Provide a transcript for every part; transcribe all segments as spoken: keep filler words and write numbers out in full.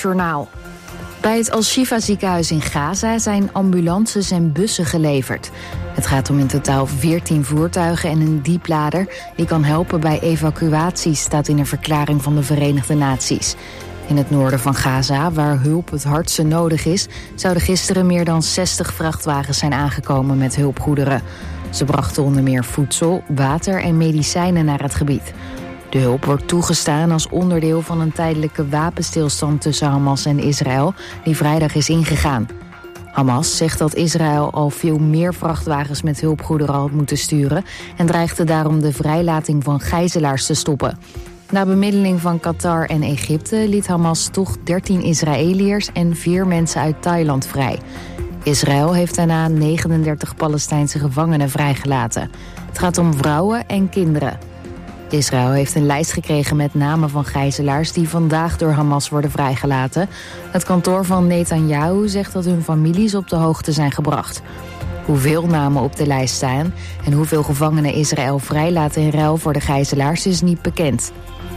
Journaal. Bij het Al-Shifa ziekenhuis in Gaza zijn ambulances en bussen geleverd. Het gaat om in totaal veertien voertuigen en een dieplader die kan helpen bij evacuaties, staat in een verklaring van de Verenigde Naties. In het noorden van Gaza, waar hulp het hardste nodig is, zouden gisteren meer dan zestig vrachtwagens zijn aangekomen met hulpgoederen. Ze brachten onder meer voedsel, water en medicijnen naar het gebied. De hulp wordt toegestaan als onderdeel van een tijdelijke wapenstilstand tussen Hamas en Israël, die vrijdag is ingegaan. Hamas zegt dat Israël al veel meer vrachtwagens met hulpgoederen had moeten sturen en dreigde daarom de vrijlating van gijzelaars te stoppen. Na bemiddeling van Qatar en Egypte liet Hamas toch dertien Israëliërs en vier mensen uit Thailand vrij. Israël heeft daarna negenendertig Palestijnse gevangenen vrijgelaten. Het gaat om vrouwen en kinderen. Israël heeft een lijst gekregen met namen van gijzelaars die vandaag door Hamas worden vrijgelaten. Het kantoor van Netanyahu zegt dat hun families op de hoogte zijn gebracht. Hoeveel namen op de lijst staan en hoeveel gevangenen Israël vrijlaat in ruil voor de gijzelaars is niet bekend.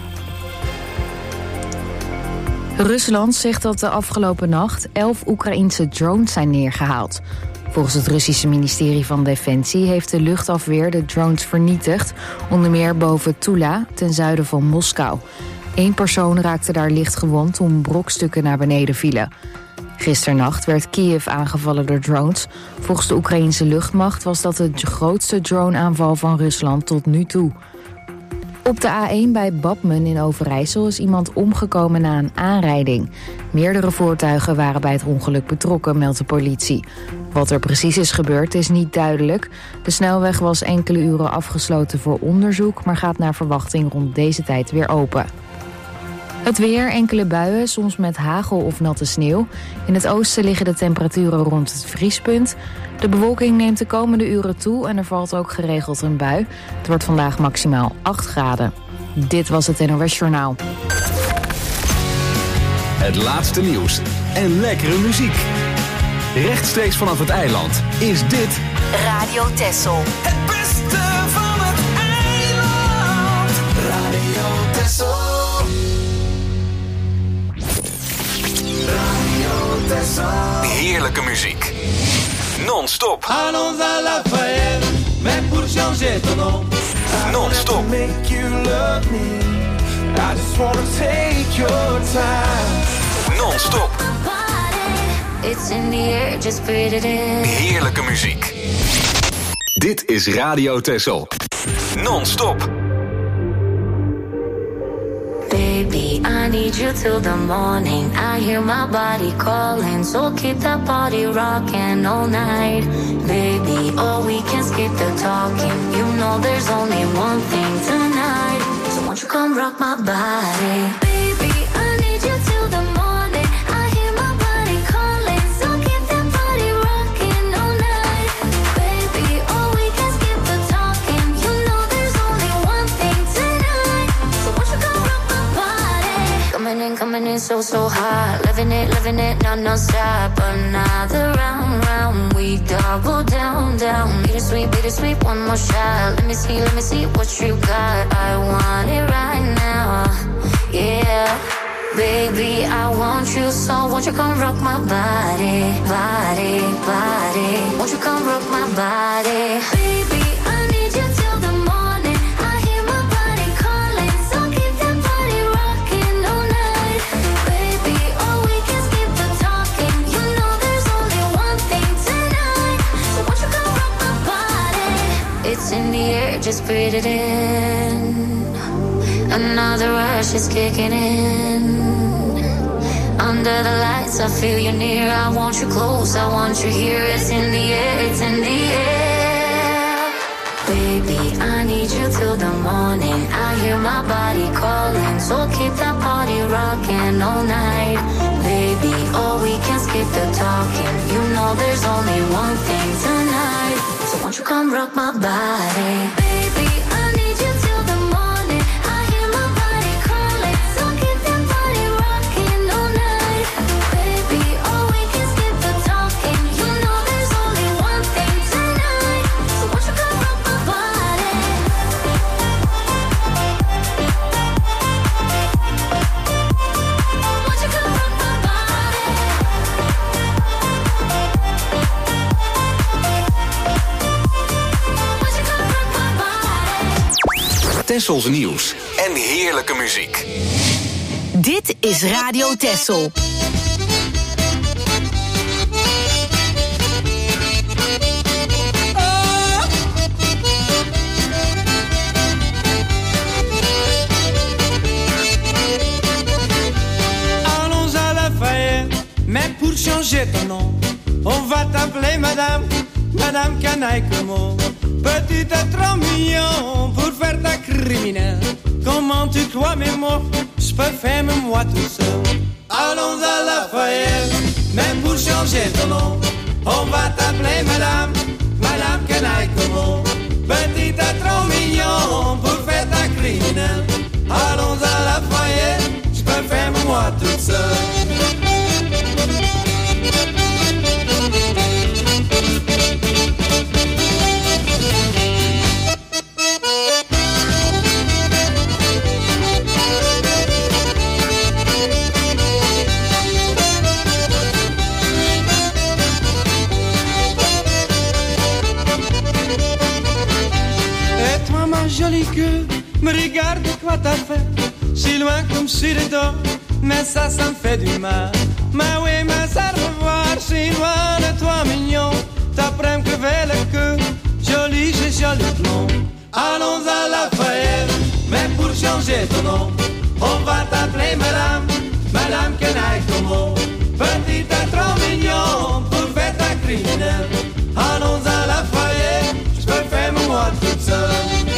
Rusland zegt dat de afgelopen nacht elf Oekraïense drones zijn neergehaald. Volgens het Russische ministerie van Defensie heeft de luchtafweer de drones vernietigd, onder meer boven Tula, ten zuiden van Moskou. Eén persoon raakte daar licht gewond toen brokstukken naar beneden vielen. Gisternacht werd Kiev aangevallen door drones. Volgens de Oekraïense luchtmacht was dat de grootste droneaanval van Rusland tot nu toe. Op de A één bij Badmen in Overijssel is iemand omgekomen na een aanrijding. Meerdere voertuigen waren bij het ongeluk betrokken, meldt de politie. Wat er precies is gebeurd is niet duidelijk. De snelweg was enkele uren afgesloten voor onderzoek, maar gaat naar verwachting rond deze tijd weer open. Het weer, enkele buien, soms met hagel of natte sneeuw. In het oosten liggen de temperaturen rond het vriespunt. De bewolking neemt de komende uren toe en er valt ook geregeld een bui. Het wordt vandaag maximaal acht graden. Dit was het N O S Journaal. Het laatste nieuws en lekkere muziek. Rechtstreeks vanaf het eiland is dit Radio Texel. Het beste van het eiland. Radio Texel. Radio Texel. Heerlijke muziek. Non-stop. Allons à la fête, mais pour changer ton nom. Non-stop. Make you love me. I just wanna take your time. Non-stop. It's in the air, just breathe it in. Heerlijke muziek. Dit is Radio Texel. Non-stop. Baby, I need you till the morning. I hear my body calling, so keep that body rocking all night. Baby, oh, we can skip the talking. You know there's only one thing tonight. So won't you come rock my body? Baby, I need you till the morning. I hear my body calling, so keep that body rocking all night. Baby, oh, we can skip the talking. You know there's only one thing tonight. So won't you come rock my body? Coming in, coming in so, so hot. Living it, living it, non, non-stop. Another round, round. We double down, down. Bittersweet, bittersweet, one more shot. Let me see, let me see what you got. I want it right now. Yeah. Baby, I want you so. Won't you come rock my body, body, body? Won't you come rock my body? Baby, I need you till the morning. I hear my body calling, so keep that body rocking all night. Baby, oh, we can skip the talking. You know there's only one thing tonight. So won't you come rock my body? It's in the air, just breathe it in. Another rush is kicking in. Under the lights, I feel you near. I want you close, I want you here. It's in the air, it's in the air. Baby, I need you till the morning. I hear my body calling, so keep that body rocking all night. Baby, oh, we can skip the talking. You know there's only one thing tonight. So won't you come rock my body? Baby, I need you till the morning. I hear my body calling, so keep that body rocking all night. Baby, oh, we can skip the talking. You know there's only one thing tonight. So won't you come rock my body? Won't you come rock my Tessels nieuws en heerlijke muziek. Dit is Radio Tessel. Allons à Lafayette, mais pour changer ton nom, on va t'appeler Madame, Madame Canaille Como. Petit à trop mignon pour faire ta criminelle. Comment tu crois mes mots, je peux faire même moi tout seul. Allons à Lafayette, même pour changer ton nom, on va t'appeler Madame, Madame Canaille Como. Petit à trop mignon pour faire ta criminelle. Allons à Lafayette, je peux faire même moi tout seul. Jolie queue, me regarde quoi t'as fait. Si loin comme sur le dos, mais ça, ça me fait du mal. Mais oui, mais à revoir, si loin de toi mignon. T'apprends que vers le queue, joli, j'ai joli blond. Allons à Lafayette, mais pour changer ton nom, on va t'appeler Madame, Madame Canaille Como. Petite à trop mignon, pour faire ta criminelle. Allons à Lafayette, je peux faire moi toute seule.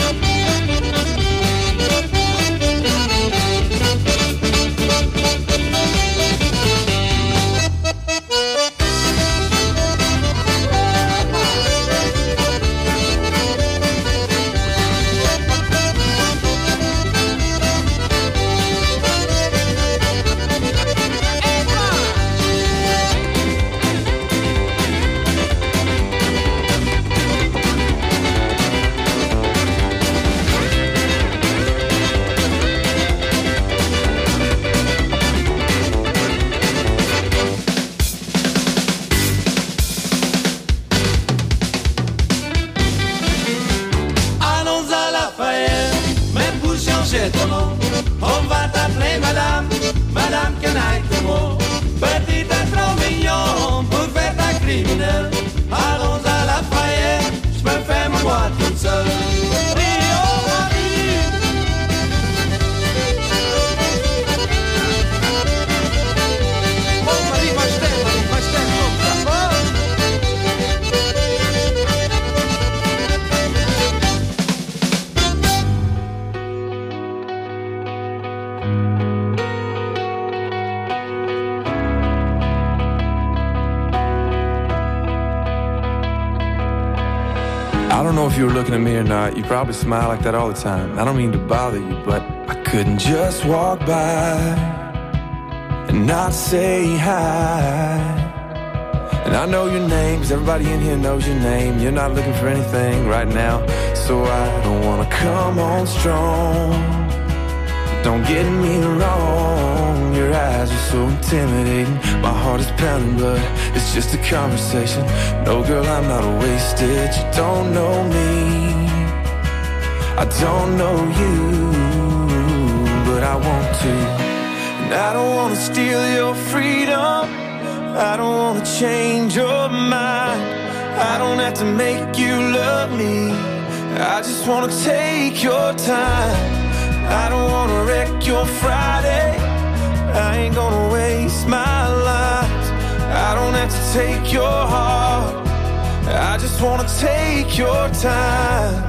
On va t'appeler Madame, Madame Canaille Como. Petite à trop mignon pour faire ta criminelle. Allons à Lafayette, je peux faire moi toute seule. I don't know if you were looking at me or not. You probably smile like that all the time. I don't mean to bother you, but I couldn't just walk by and not say hi. And I know your name, 'cause everybody in here knows your name. You're not looking for anything right now, so I don't wanna come on strong. Don't get me wrong, your eyes are so intimidating. My heart is pounding, but it's just a conversation. No, girl, I'm not wasted. You don't know me, I don't know you, but I want to. And I don't want to steal your freedom, I don't want to change your mind. I don't have to make you love me, I just want to take your time. I don't wanna wreck your Friday, I ain't gonna waste my life. I don't have to take your heart, I just wanna take your time.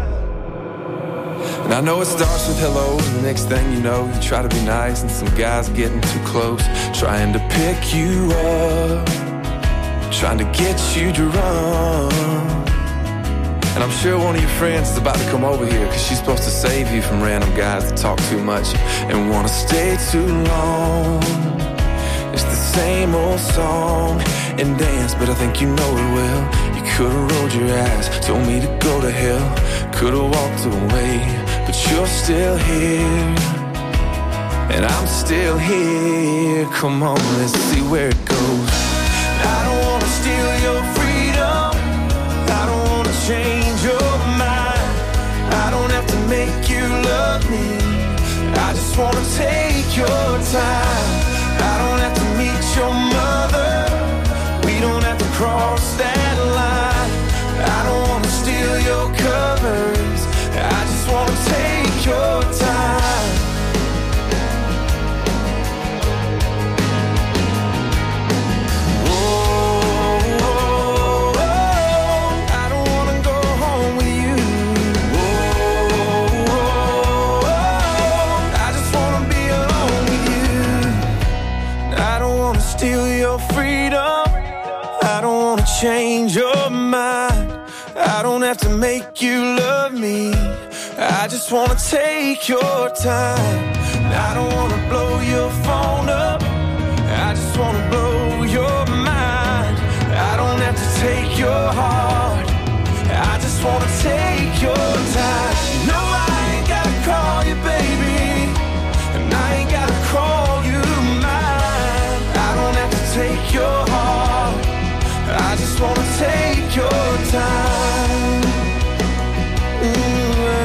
And I know it starts with hello, and the next thing you know, you try to be nice, and some guy's getting too close, trying to pick you up, trying to get you to run. And I'm sure one of your friends is about to come over here, 'cause she's supposed to save you from random guys that talk too much and wanna stay too long. It's the same old song and dance, but I think you know it well. You could've rolled your eyes, told me to go to hell, could've walked away, but you're still here, and I'm still here. Come on, let's see where it goes. I don't wanna steal your freedom, I don't wanna change your mind, I don't have to make you wanna take your time. I don't have to meet your mother. We don't have to cross that line. I don't wanna steal your covers. I just wanna take your time. Oh, oh, oh, I don't wanna go home with you. Oh, oh, oh, I just wanna be alone with you. I don't wanna steal your freedom. I don't wanna change your mind. I don't have to make you love me. I just wanna take your time. I don't wanna blow your phone up. I just wanna blow your mind. I don't have to take your heart. I just wanna take your time. No, I ain't gotta call you baby, and I ain't gotta call you mine. I don't have to take your heart. I just wanna take your time. Mm-hmm.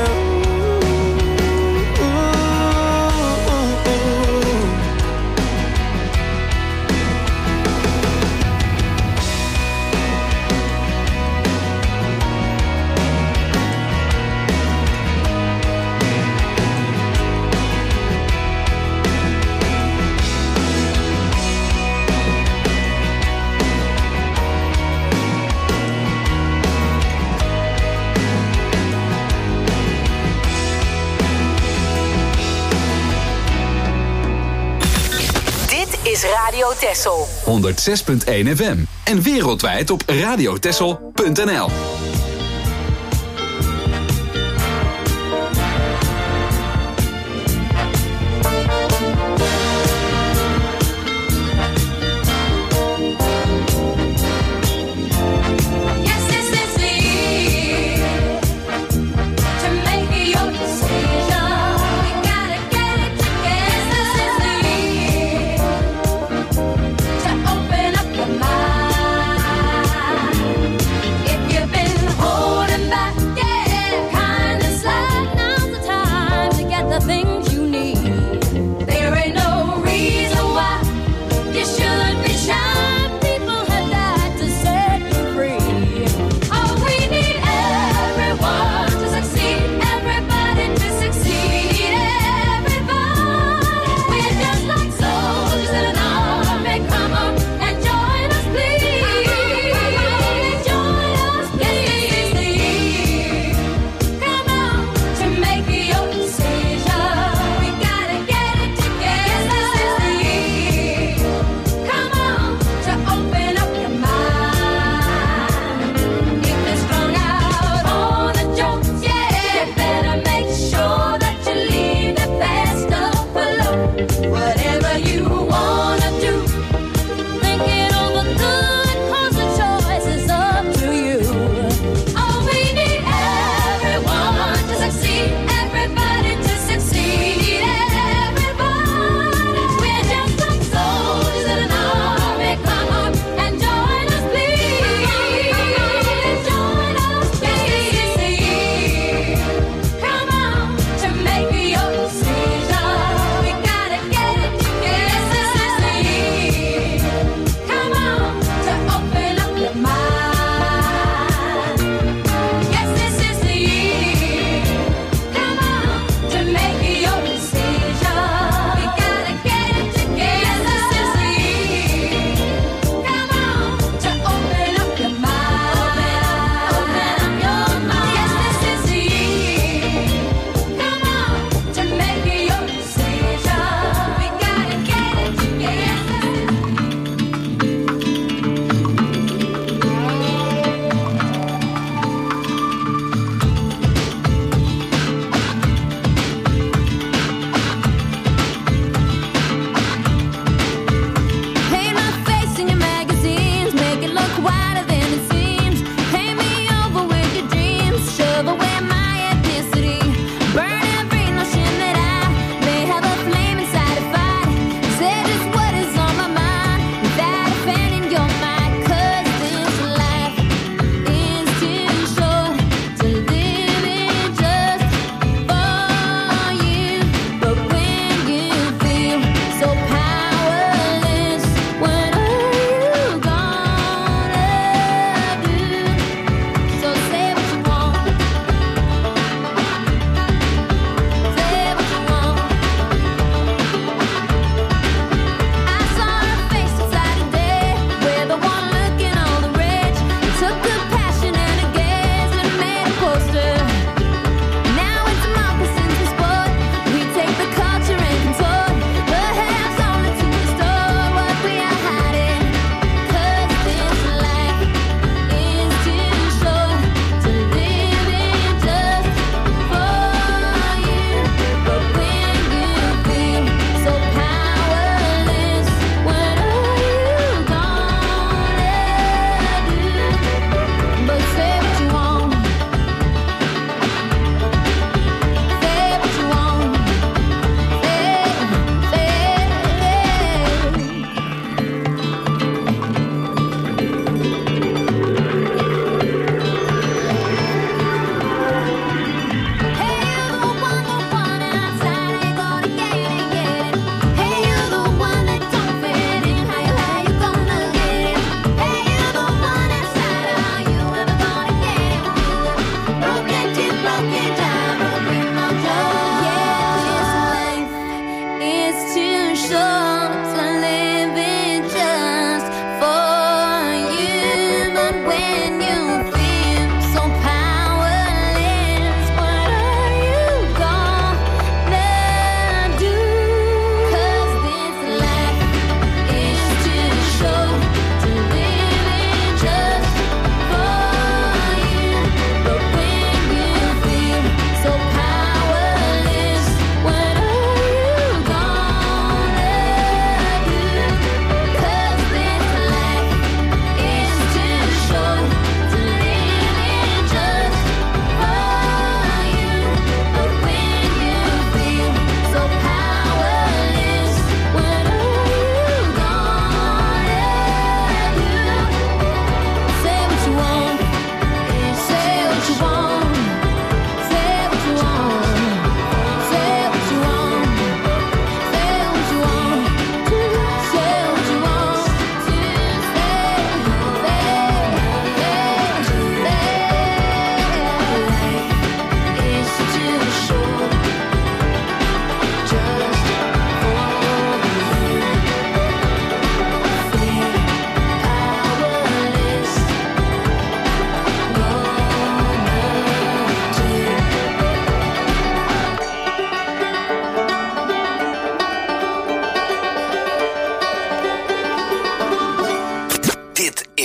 Is Radio Texel honderdzes punt één F M en wereldwijd op radiotexel punt n l. If you've been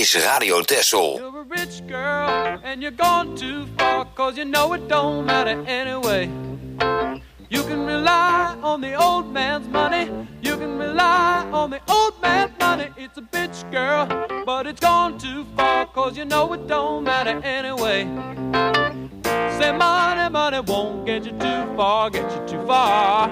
is Radio Texel. You're a rich girl and you're gone too far, cause you know it don't matter anyway. You can rely on the old man's money. You can rely on the old man's money. It's a bitch, girl, but it's gone too far, cause you know it don't matter anyway. Say money, money won't get you too far, get you too far.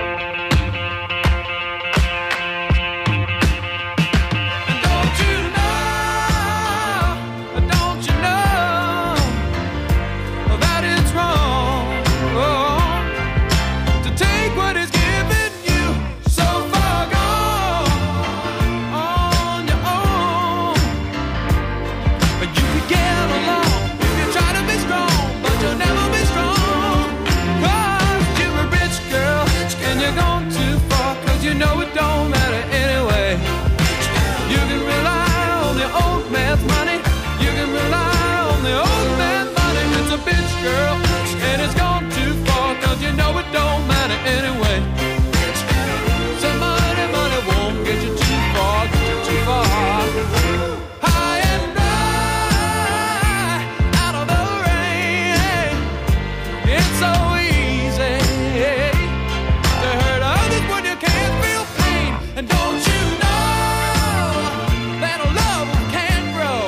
Girl, and it's gone too far, cause you know it don't matter anyway. Say money, money won't get you too far, get you too far. High and dry, out of the rain. It's so easy to hurt others when you can't feel pain. And don't you know that a love can't grow?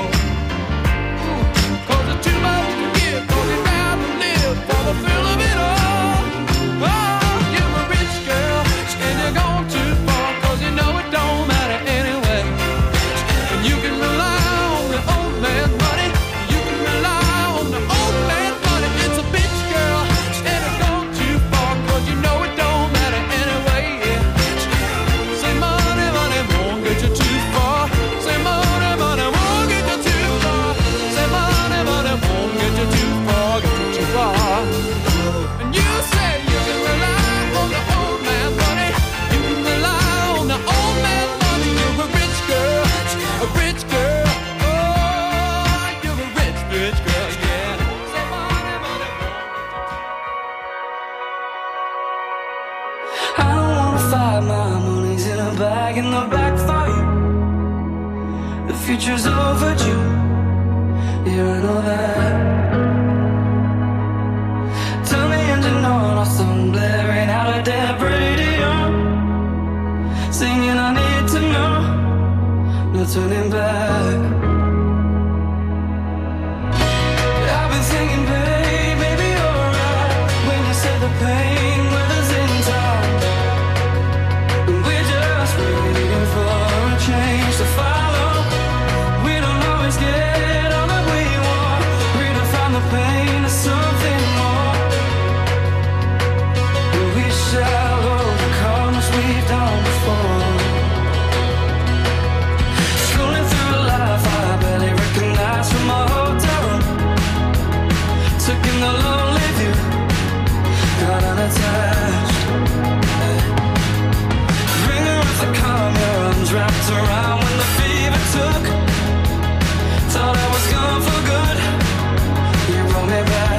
Cause it's too much to give, cause it's for the thrill of it all. Oh, you're a rich girl, and you're gone too far, cause you know it don't matter anyway. And you can rely on the old man's money. You can rely on the old man's money. It's a bitch, girl, and it's gone too far, cause you know it don't matter anyway. Yeah. Say money, money won't get you too far. Say money, money won't get you too far. Say money, money won't get you too far, get you too far. And you say you can rely on the old man's money. You can rely on the old man's money. You're a rich girl, a rich girl. Oh, you're a rich, rich girl, yeah. Say money, money. I don't wanna fight, my money's in a bag in the back for you. The future's overdue, yeah, I know that. Turn the engine on, our song blaring out a dead radio, singing I need to know, no turning back. I've been thinking, babe, maybe you're right when you said the pain with us in time. We're just waiting for a change to follow. We don't always get all that we want. Redefine the pain to something more. We shall overcome as we've done before. Scrolling through life, I barely recognize from my hotel room. Taking the lonely view, got unattached. Ringer with the calm, your arms wrapped around when the fever took. Thought I was gone for good, you brought me back.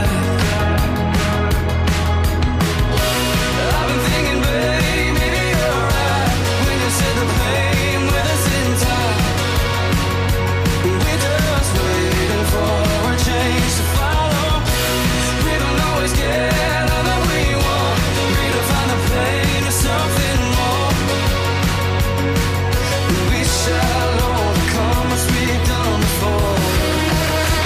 I've been thinking, babe, maybe you're right when you said the pain with us in time. We're just waiting for a change to follow. We don't always get all that we want. Redefine the pain to something more. We shall overcome as we've done before.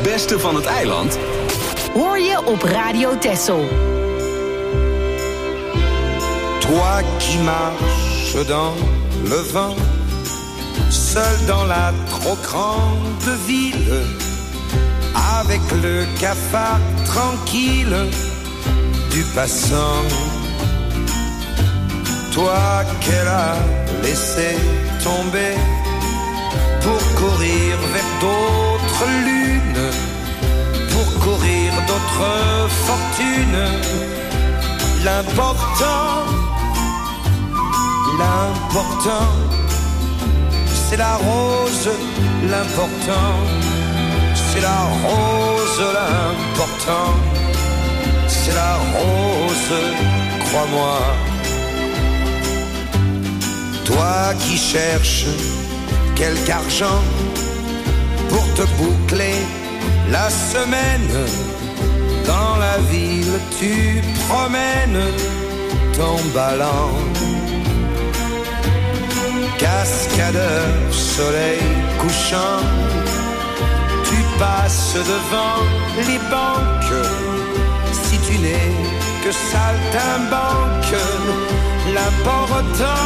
beste van het eiland? Hoor je op Radio Texel. Toi qui marches dans le vent, seul dans la trop grande ville, avec le cafard tranquille du passant. Toi qu'elle a laissé tomber pour courir vers d'autres lunes, pour courir d'autres fortunes. L'important, l'important, c'est la rose. L'important, c'est la rose. L'important, c'est la rose, crois-moi. Toi qui cherches quelque argent pour te boucler la semaine, dans la ville tu promènes ton ballon. Cascadeur, soleil couchant, tu passes devant les banques. Si tu n'es que saltimbanque, l'important,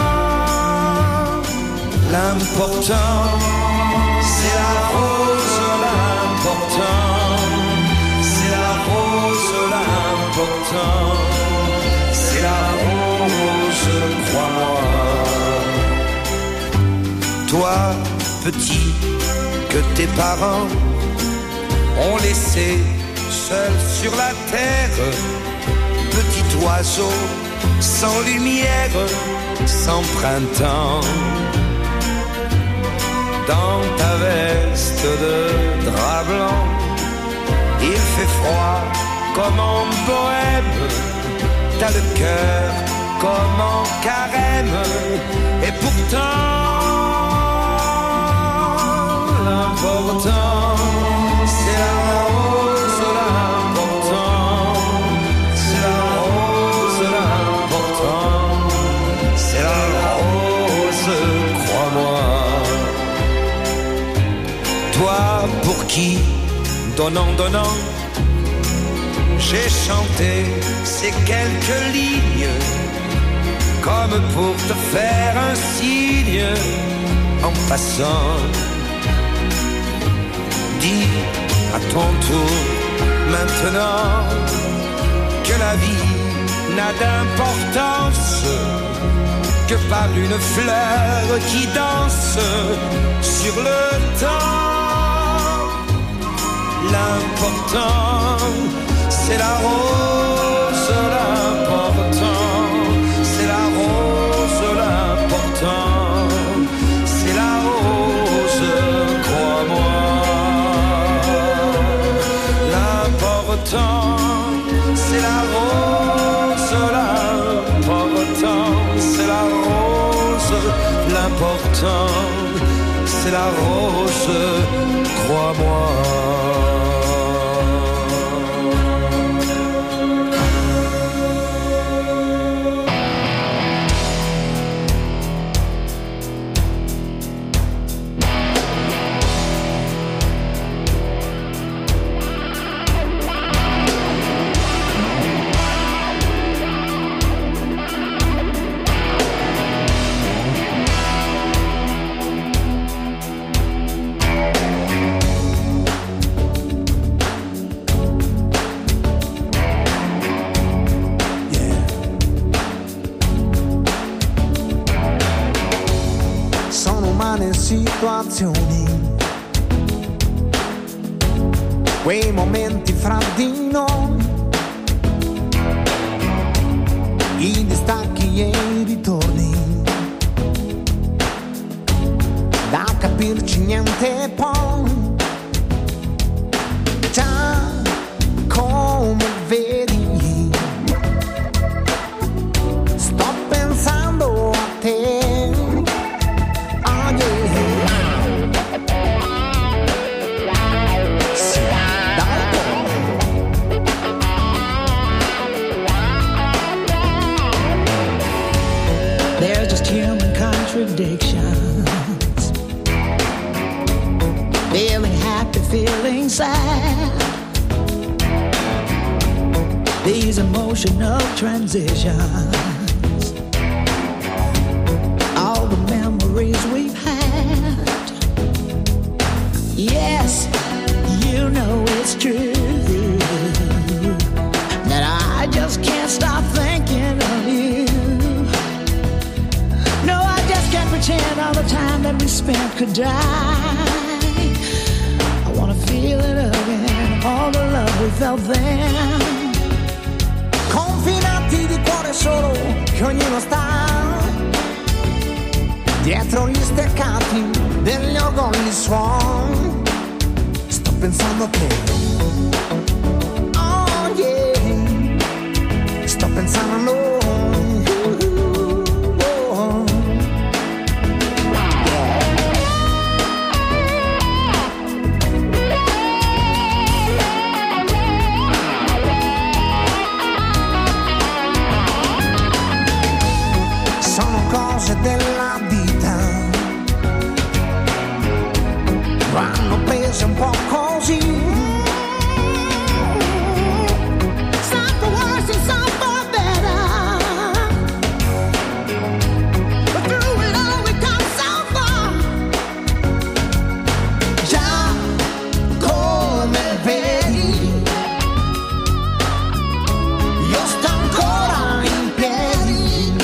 l'important, c'est la rose. L'important, c'est la rose. L'important, c'est la rose, crois-moi. Toi, petit, que tes parents ont laissé seul sur la terre, petit oiseau sans lumière, sans printemps. Dans ta veste de drap blanc, il fait froid comme en bohème. T'as le cœur comme en carême. Et pourtant, l'important, c'est la rose. L'important, c'est la rose. L'important, c'est la rose, crois-moi. Toi pour qui, donnant, donnant, j'ai chanté ces quelques lignes, comme pour te faire un signe en passant. Dis à ton tour maintenant que la vie n'a d'importance que par une fleur qui danse sur le temps. L'important, c'est la rose. L'important, c'est la rose. L'important, c'est la rose, crois-moi. L'important, c'est la rose. L'important, c'est la rose. L'important, c'est la rose, crois-moi. Situazioni, quei momenti fra di noi, i distacchi e i ritorni, da capirci niente poi, già come vedi, sto pensando a te. Contradictions, feeling happy, feeling sad. These emotional transitions, all the memories we've had. Yes, you know it's true that I just can't stop thinking of you. No, I just can't pretend all the time that we spent could die. I wanna feel it again, all the love we felt then. Confinati di cuore solo, che ognuno sta dietro gli steccati degli orgogli suon. Sto pensando a te, oh yeah, sto pensando a noi. Della vita vanno prese un po' così. Some for worse and some for better, but through it all we come so far. Già come vedi, io sto ancora in piedi,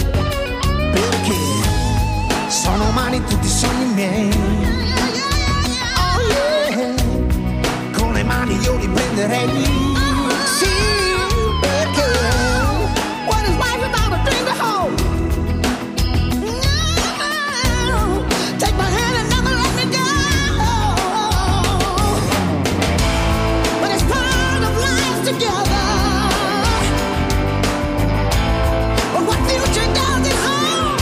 sono umani tutti i sogni miei. Oh yeah, con le mani io li prenderei. Sì, perché what is life without a thing to hold? No, take my hand and never let me go. But it's part of life together. But what future does it hold?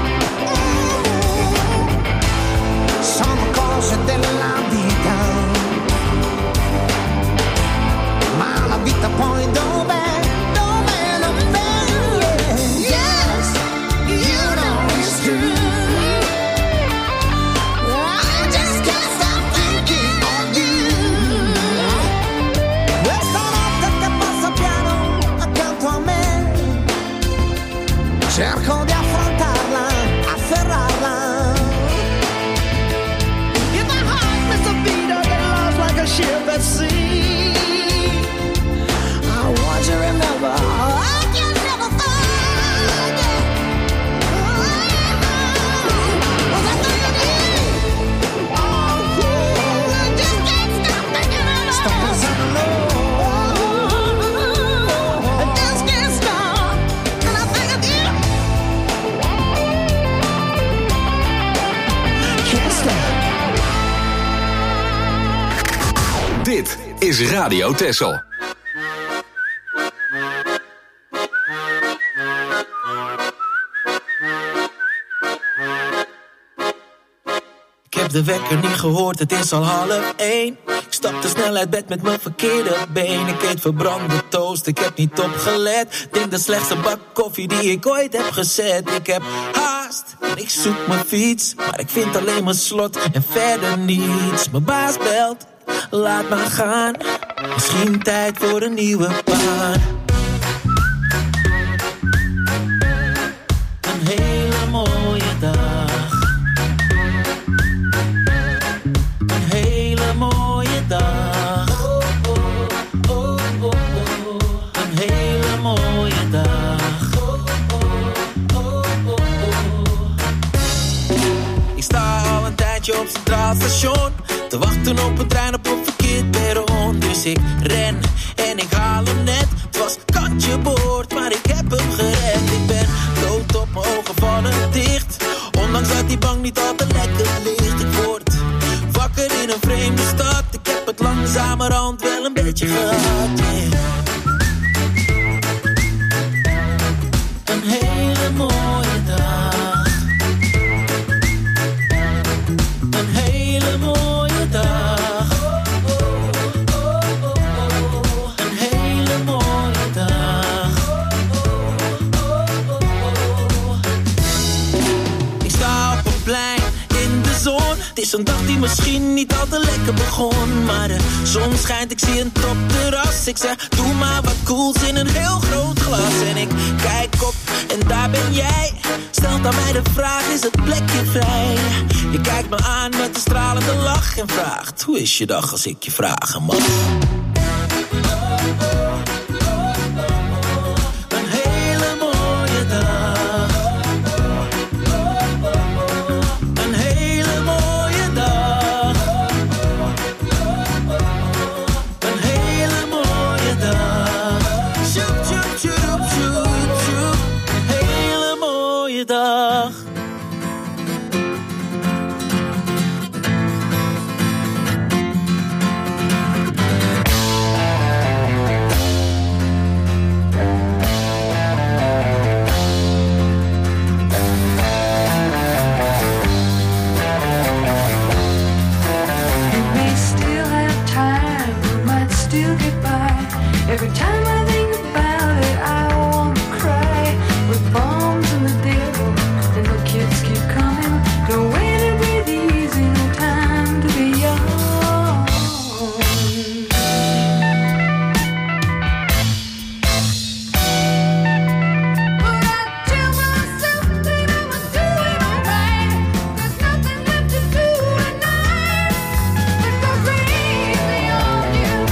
Sono cose della vita, ma la vita poi dov'è, dov'è, dov'è? Yes, you know it's true. I just can't stop thinking of you. Questa notte che passa piano accanto a me, cerco di affrontarla, afferrarla. A ship at sea, I want you to remember, I can never forget. Was I thinking of you? Oh yeah, I just can't stop thinking of you. Stop pensando, I just can't stop, and I think of you. Can't stop. Dit is Radio Texel. Ik heb de wekker niet gehoord, het is al half één. Ik stapte snel uit bed met mijn verkeerde been. Ik eet verbrande toast, ik heb niet opgelet. Denk de slechtste bak koffie die ik ooit heb gezet. Ik heb haast en ik zoek mijn fiets, maar ik vind alleen mijn slot en verder niets. Mijn baas belt, laat maar gaan. Misschien tijd voor een nieuwe baan. Een hele mooie dag. Een hele mooie dag. Oh, oh, oh, oh, oh. Een hele mooie dag. Oh, oh, oh, oh, oh. Ik sta al een tijdje op Centraal Station te wachten op een trein op een verkeerd perron. Dus ik ren en ik haal hem net. Het was kantje boord, maar ik heb hem gered. Ik ben dood op mijn ogen vallen dicht, ondanks dat die bank niet al te lekker ligt. Ik word wakker in een vreemde stad. Ik heb het langzamerhand wel een beetje gehad, yeah. Een hele mooie dag. Een hele mooie dag. Een hele mooie dag. Ik sta op een plein in de zon. Het is een dag die misschien niet al te lekker begon, maar de zon schijnt, ik zie een topterras. Ik zeg, doe maar wat cools in een heel groot glas. En ik kijk op en daar ben jij. Stelt aan mij de vraag, is het plekje vrij? Je kijkt me aan met een stralende lach en vraagt, hoe is je dag als ik je vragen mag? Een hele mooie dag. Een hele mooie dag. Een hele mooie dag. Sjoep, sjoep, sjoep, sjoep, sjoep. Hele mooie dag. Every time I think about it, I want to cry. With bombs in the devil, and the kids keep coming. No way to breathe easy, no time to be young. But I tell myself that I'ma do it alright. There's nothing left to do tonight but go crazy on you.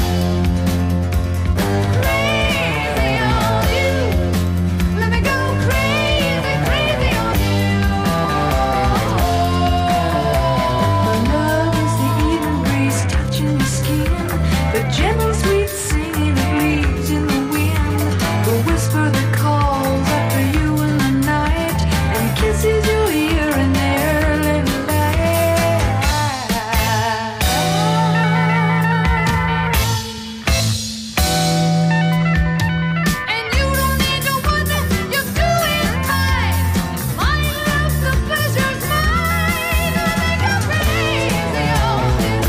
Gentle sweet singing of leaves in the wind, the whisper that calls after you in the night, and kisses you here and there, little light. And you don't need to wonder, you're doing fine. My love, the pleasure's mine. I make a crazy on you.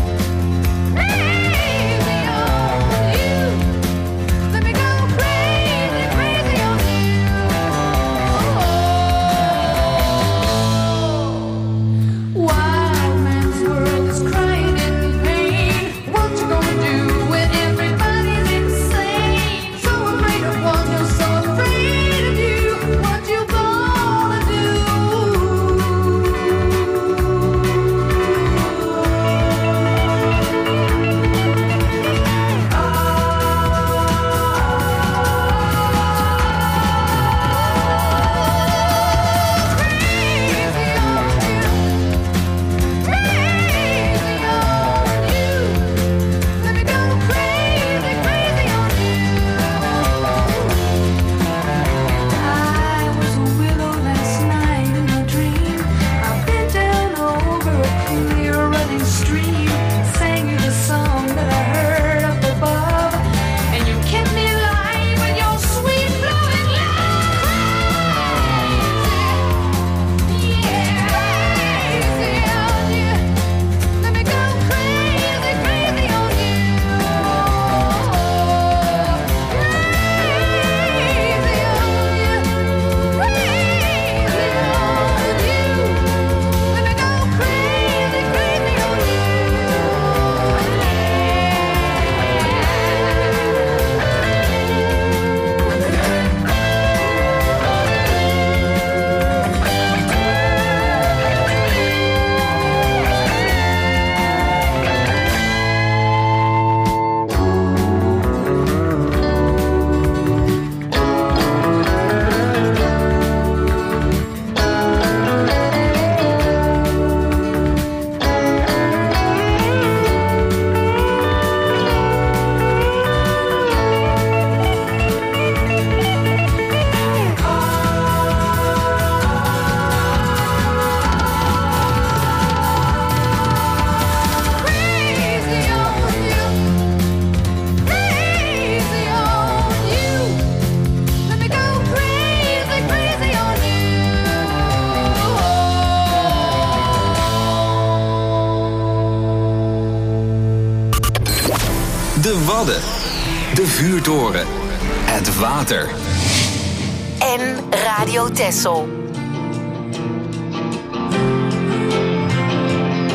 De Wadden. De vuurtoren. Het water. En Radio Texel.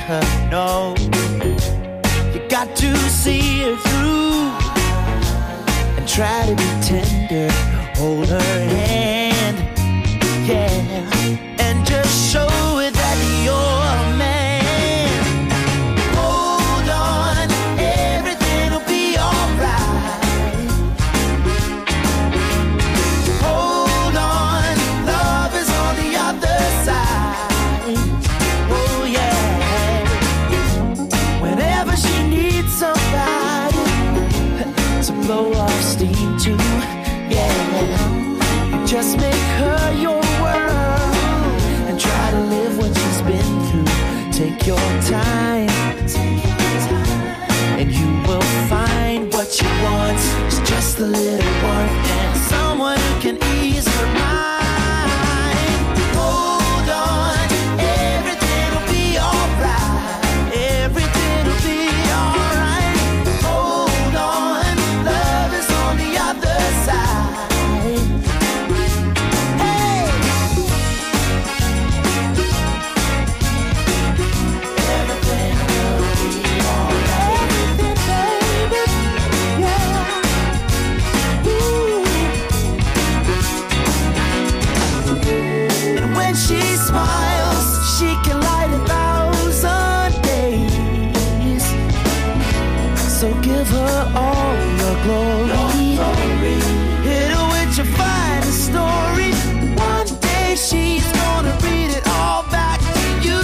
her know. You got to see her through and try to be tender. Hold her hand, yeah, and just show her that you're a man. Hold on, everything'll be alright. Hold on, love is on the other side. Oh yeah. Whenever she needs somebody to blow off steam to, yeah, just make her your world and try to live what she's been through. Take your time, and you will find what she wants is just a little warmth and someone who can ease her mind. Hold on, everything'll be alright. Everything'll be alright. Hold on, love is on the other side. She smiles, she can light a thousand days. So give her all your glory. Hit her with your finest story. One day she's gonna read it all back to you.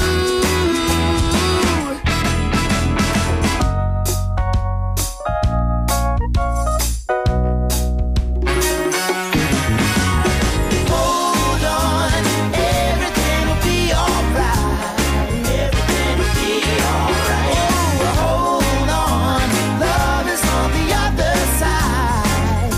Hold on, everything'll be alright. Everything'll be alright. Oh, hold on, love is on the other side.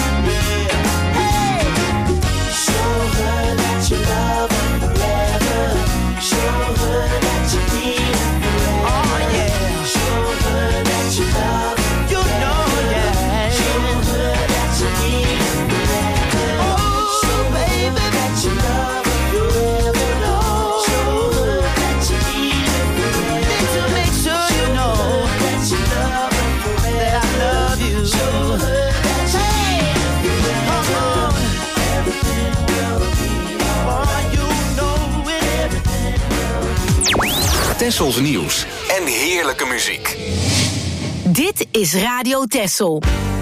Hey, show her that you love her forever. Show her that you need her forever. Oh yeah, show her that you love her. You know, yeah. Show her that you need her forever. Oh, show baby that you love her forever. No, show her that you need her forever. Need to make sure you know that you love her forever. That I love you. Show her that you need her forever. Come on, everything will be alright. You know it. Everything will be. Tessels nieuws en heerlijke muziek. Dit is Radio Tessel.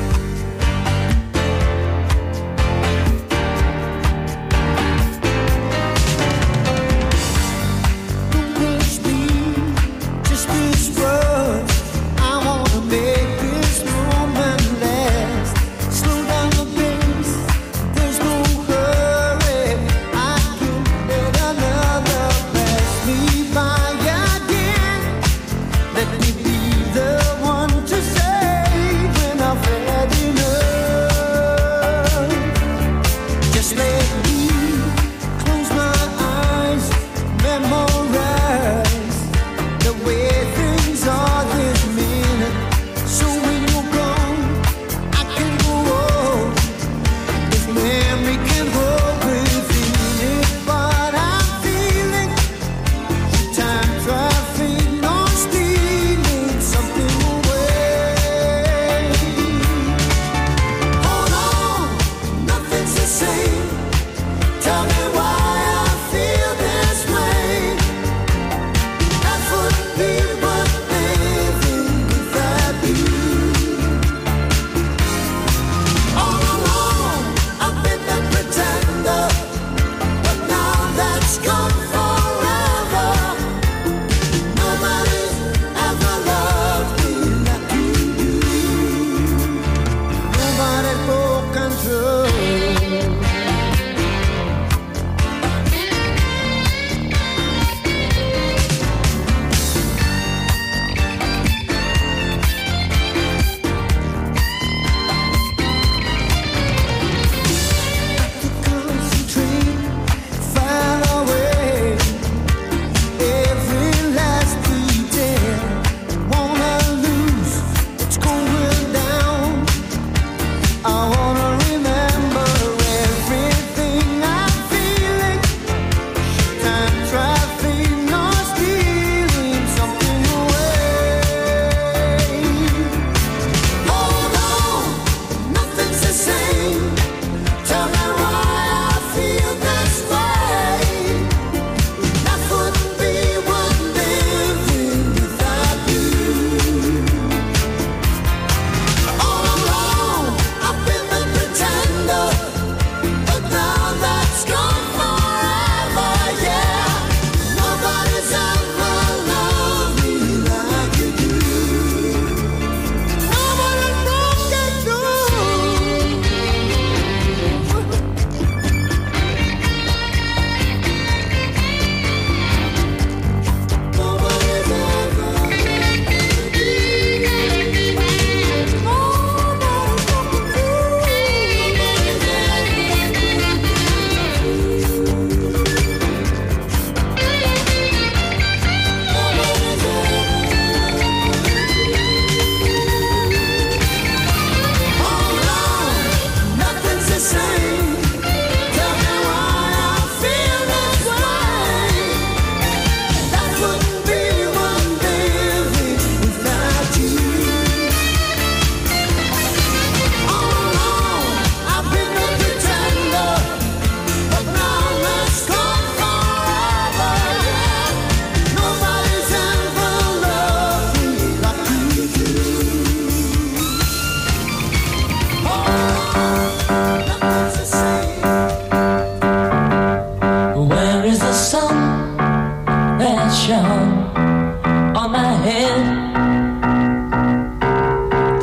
Push me, just this rush. I wanna make this moment last. Slow down the pace, there's no hurry. I can't let another pass me by again. Let me be the one to say when I've had enough. Just let me close my eyes, memorize the way things are this minute. So when you're gone, I can go on. This memory can hold within it, but I'm feeling time traffic, no stealing.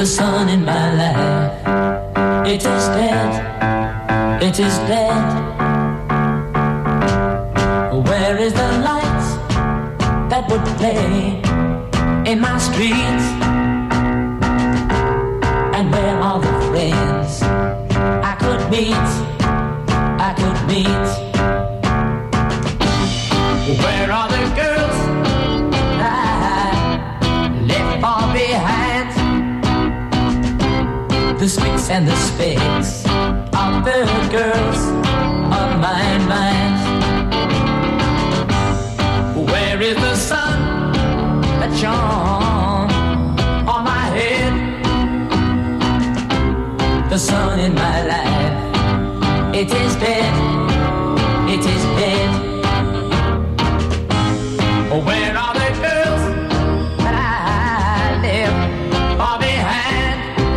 The sun in my life, it is dead, it is dead. Where is the light that would play in my streets? And where are the friends I could meet, I could meet? Where are the girls I left far behind? The speaks and the specs of the girls of my mind. Where is the sun that shone on my head? The sun in my life, it is dead, it is dead. Where are the girls that I left far behind?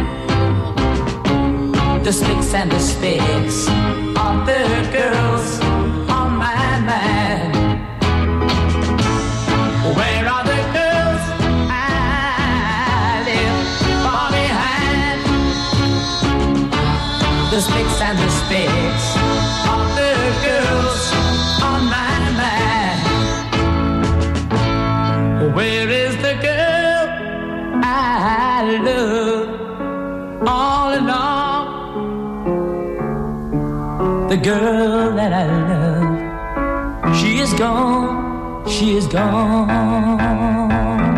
The speaks and the specs of the girls on my mind. Where are the girls I left far behind? The speaks and the specs of the girls on my mind. Where is the girl I love all along? The girl that I love, she is gone, she is gone.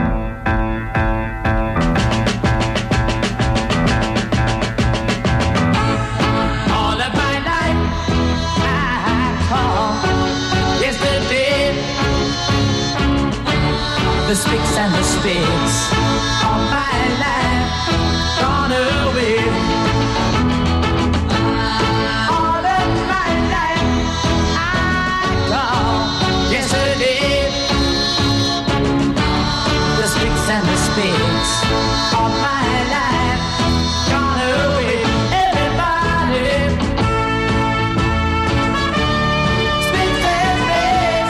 All of my life I call yesterday. The speaks and the speaks of my life gone away. All of my life I call yesterday. The speaks and the speaks of my life gone away. Everybody speaks and speaks.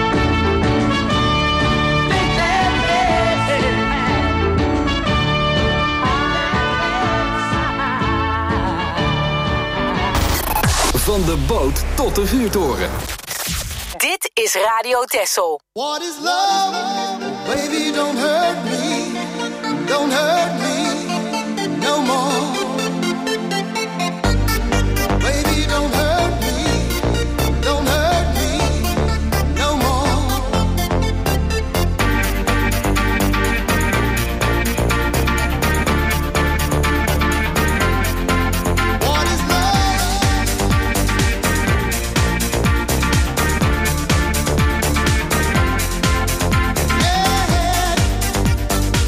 Van de boot tot de vuurtoren. Dit is Radio Texel. What is love? Baby, don't hurt me. Don't hurt me no more. Baby, don't hurt me. Don't hurt me no more. What is love? Yeah.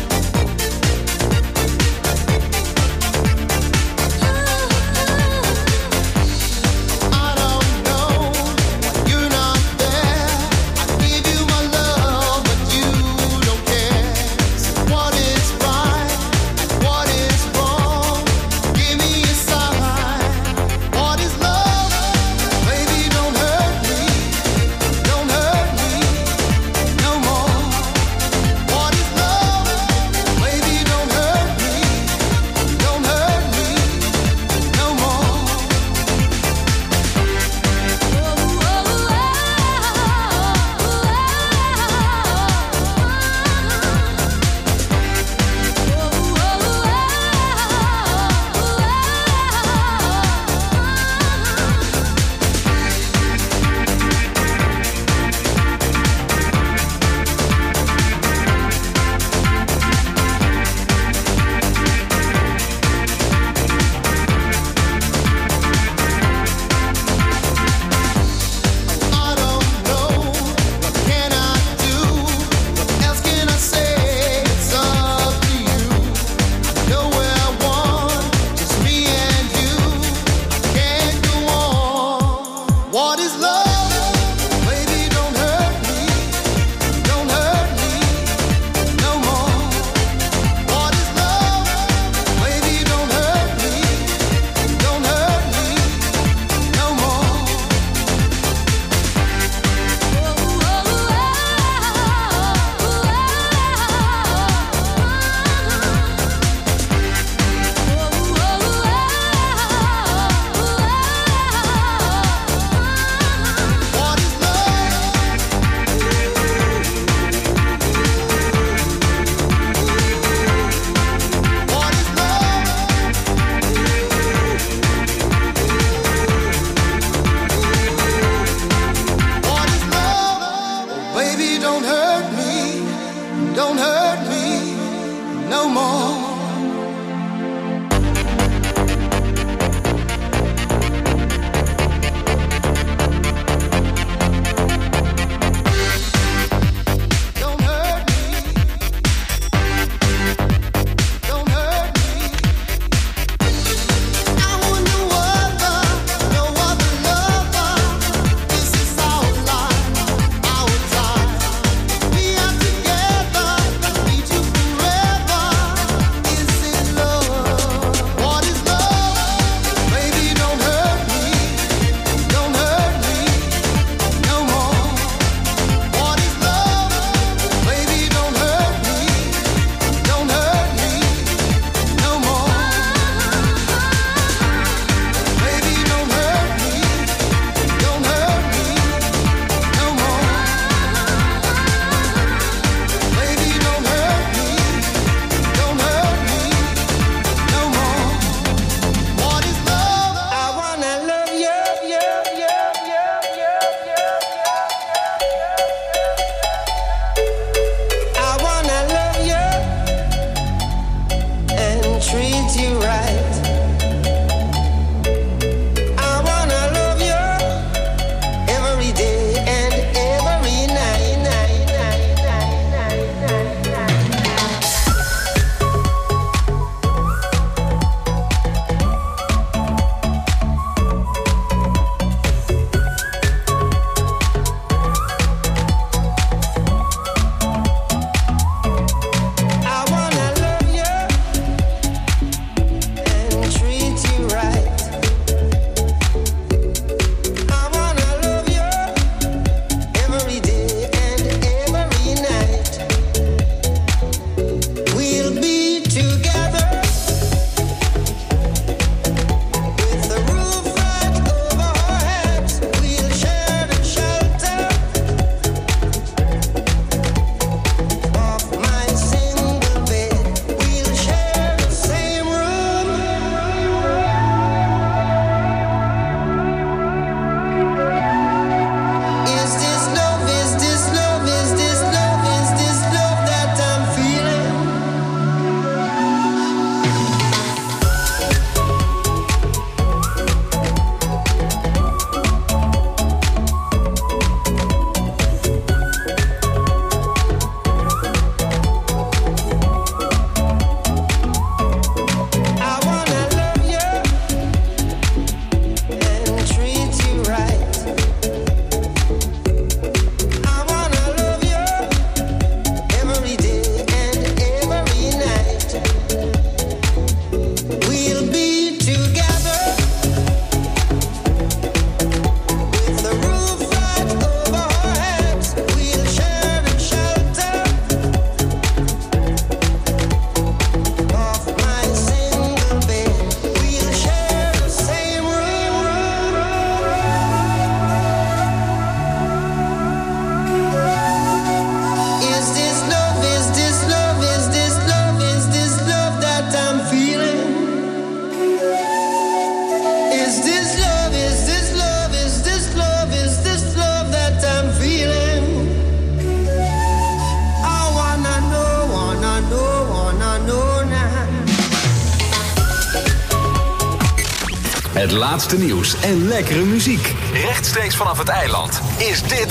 Het laatste nieuws en lekkere muziek. Rechtstreeks vanaf het eiland is dit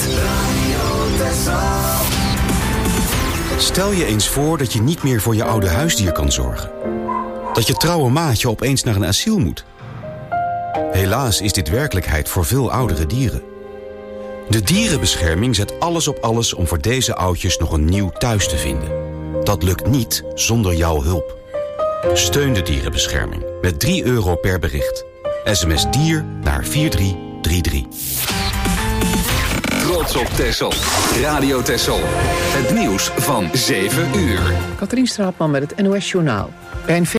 Stel je eens voor dat je niet meer voor je oude huisdier kan zorgen. Dat je trouwe maatje opeens naar een asiel moet. Helaas is dit werkelijkheid voor veel oudere dieren. De dierenbescherming zet alles op alles om voor deze oudjes nog een nieuw thuis te vinden. Dat lukt niet zonder jouw hulp. Steun de dierenbescherming met drie euro per bericht. S M S dier naar vier drie drie drie. Trots op Texel. Radio Texel. Het nieuws van zeven uur. Katrien Straatman met het N O S Journaal. Bij een